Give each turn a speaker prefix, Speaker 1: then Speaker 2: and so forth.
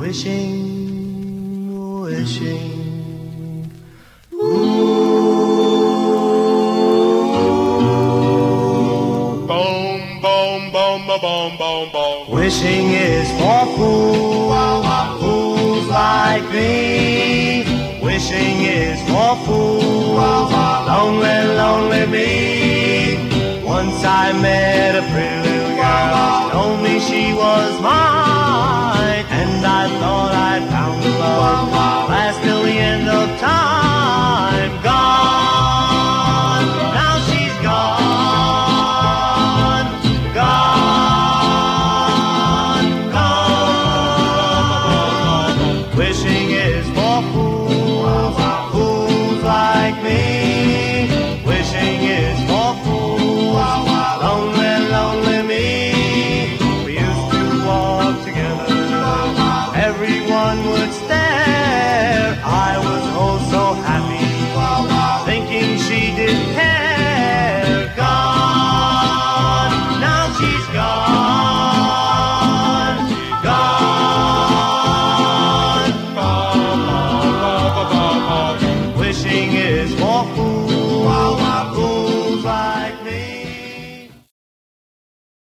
Speaker 1: Wishing, wishing. Wishing is for fools like me. Wishing is for fools, lonely, lonely me. Once I met a pretty little girl, she told me she was mine, and I thought I'd found the love last till the end of time. Gone, now she's gone, gone, gone. Wishing is for fools like me. Wishing is for fools, lonely, lonely me. We used to walk together, everyone would stare. I was oh so happy, thinking she didn't care. Gone, now she's gone, gone. Wishing is for fools.